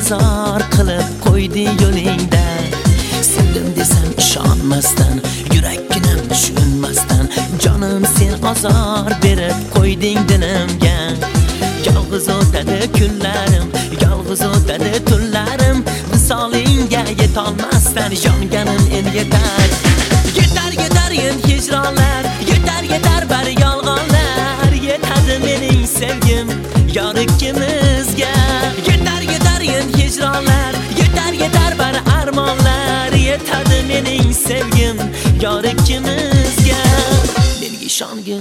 bezor qilib qo'ydi yo'lingda. Sevdim desam ishonmasdan, yurakginam tushunmasdan, jonim sen azor berib qo'yding dinimga. Yolg'iz o'tadi kunlarim, yolg'iz o'tadi tunlarim, visolingga yetolmasdan yonganim endi yetar. Yetar yetar endi hijronlar, yetar yetar bari yolg'onlar, yetadi mening sevgim yor ikkimizga. Yetar yetar endi hijronlar, yetar yetar bari armonlar, yetadi mening sevgim yor ikkimizga. Menga ishongin,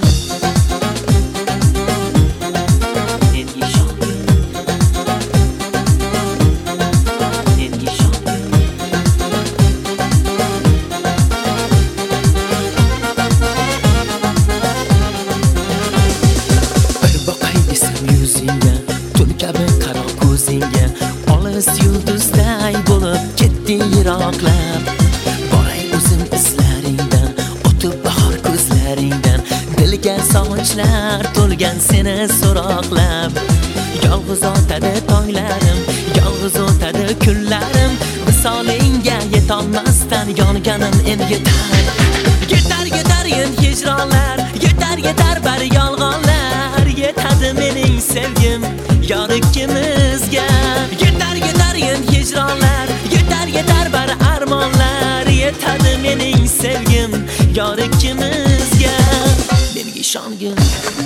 olis yulduzday bo'lib ketdi yiroqlab. Boray o'zim izlaringdan, o'tib bahor ko'zlaringdan, dilga sog'inchlar to'lgan seni so'roqlab. Yolg'iz o'tadi tonglarim, yolg'iz o'tadi kunlarim, visolingga yetolmasdan yonganim endi yetar. Yetar yetar endi hijronlar, yetar yetar bari yolg'onlar, yetadi mening sevgim yor ikkimizga. Yetar yetar endi hijronlar, yetar yetar bari armonlar, yetadi mening sevgim yor ikkimizga. Menga ishongin,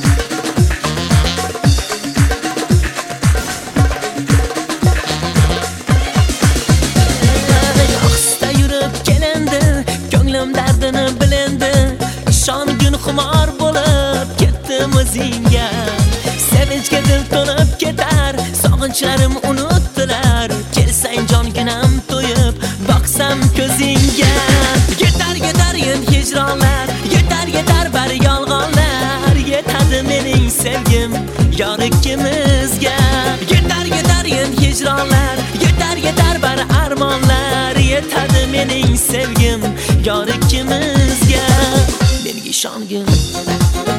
yo'qsa yurib kelindi, ko'nglim dardini bilindi, ishongin xumor bo'lib ketdim o'zingga. Sevinchga dil to'lib ketar, sog'inchlarim unutdilar, kelsang jonginam to'yib boqsam ko'zingga. Yetar yetar endi hijronlar, yetar yetar bari yolg'onlar, yetadi mening sevgim yor ikkimizga. Yetar yetar endi hijronlar, yetar yetar bari armonlar, yetadi mening sevgim yor ikkimizga. Menga ishongin.